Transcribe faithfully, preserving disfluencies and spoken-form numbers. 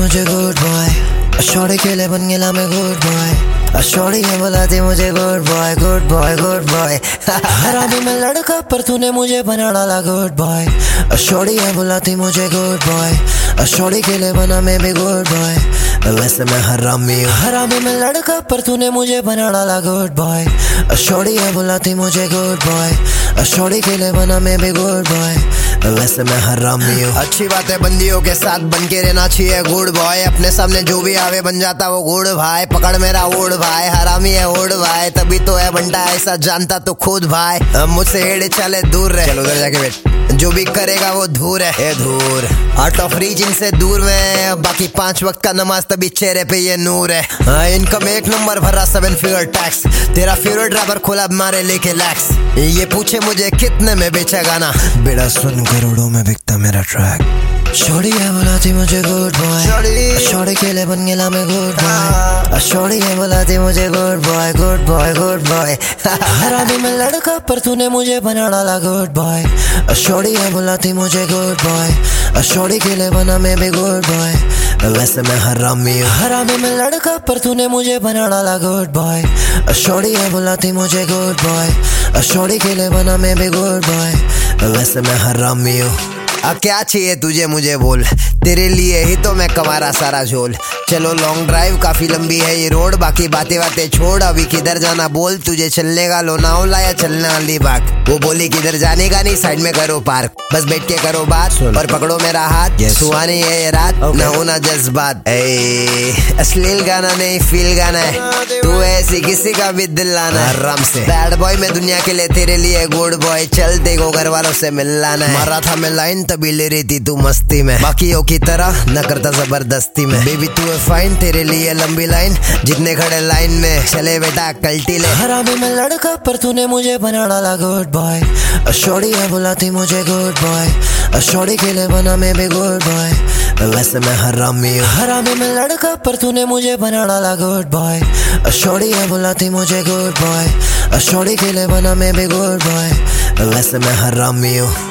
मुझे good boy, shorty के लिए बन गया मैं गुड बॉय, शॉर्टी ये बुलाती मुझे good boy good boy good boy. हरामी मैं लड़का पर तूने मुझे बना डाला गुड बॉय, शॉर्टी ये बुलाती मुझे गुड बॉय, शॉर्टी के लिए बना मैं भी गुड बॉय, वैसे मैं हरामी हूँ। हरामी मैं लड़का पर तूने मुझे बना डाला गुड बॉय, शॉर्टी ये बुलाती मुझे गुड बॉय, शॉर्टी के लिए बना मैं भी गुड बॉय, वैसे मैं हरामी हूँ। अच्छी बात है बंदियों के साथ बन के रहना चाहिए गुड बॉय, अपने सामने जो भी आवे बन जाता वो गुड भाई, पकड़ मेरा ओढ़ भाई, हरामी है ओढ़ भाई, तभी तो है बंटा ऐसा जानता तो खुद भाई, मुझसे हेड़े चले दूर रहे, चलो उधर जाके बैठ, जो भी करेगा वो धूर है, ए धूर आउट ऑफ रीच इनसे दूर में, बाकी पांच वक्त का नमाज तभी चेहरे पे ये नूर है। हाँ, इनकम एक नंबर भरा सेवन फिगर टैक्स, तेरा फेवरेट ड्राइवर खोला मारे लेके लैक्स, ये पूछे मुझे कितने में बेचा गाना, बेड़ा सुन करोड़ों में बिकता मेरा ट्रैक। शॉर्टी ये बुलाती मुझे गुड बॉय, शॉर्टी के लिए बन गया मैं गुड बॉय, शॉर्टी ये बुलाती मुझे good boy good boy good boy. हरामी मैं लड़का पर तूने मुझे बना डाला गुड बॉय, शॉर्टी ये बुलाती मुझे गुड बॉय, शॉर्टी के लिए बना मैं भी गुड बॉय, वैसे मैं हरामी हूँ। हरामी मैं लड़का पर तूने मुझे बना डाला गुड बॉय, शॉर्टी ये बुलाती मुझे गुड बॉय, शॉर्टी के लिए बना मैं भी गुड बॉय, वैसे मैं हरामी हूँ। अब क्या चाहिए तुझे मुझे बोल, तेरे लिए ही तो मैं कमारा सारा झोल, चलो लॉन्ग ड्राइव काफी लंबी है ये रोड, बाकी बातें बातें छोड़, अभी किधर जाना बोल, तुझे चलने का लोनाओ लाया चलना अलीबाग, वो बोली किधर जाने का नहीं साइड में करो पार्क, बस बैठ के करो बात और पकड़ो मेरा हाथ, yes. सुहानी है ये रात okay. न होना जज्बात, अश्लील गाना नहीं फील गाना है, तू ऐसी किसी का भी दिल लाना है आराम से, बैड बॉय मैं दुनिया के लिए तेरे लिए गुड बॉय, चल देखो घर वालों से मिल लाना है, मारा था मैं लाइन तभी ले रही थी तू मस्ती में, बाकियों की तरह न करता जबरदस्ती में, बेबी तू है फाइन तेरे लिए लंबी लाइन, जितने खड़े लाइन में चले बेटा कल्टी ले। हरामी मैं लड़का पर तूने मुझे बना डाला गुड बॉय, शॉर्टी ये बुलाती मुझे गुड बॉय, शॉर्टी के लिए बना मैं भी गुड बॉय, वैसे मैं हरामी हूँ। हरामी मैं लड़का पर तूने मुझे बना डाला गुड बॉय, शॉर्टी ये बुलाती मुझे गुड बॉय, शॉर्टी के लिए बना मैं भी गुड बॉय, वैसे मैं हरामी हूँ।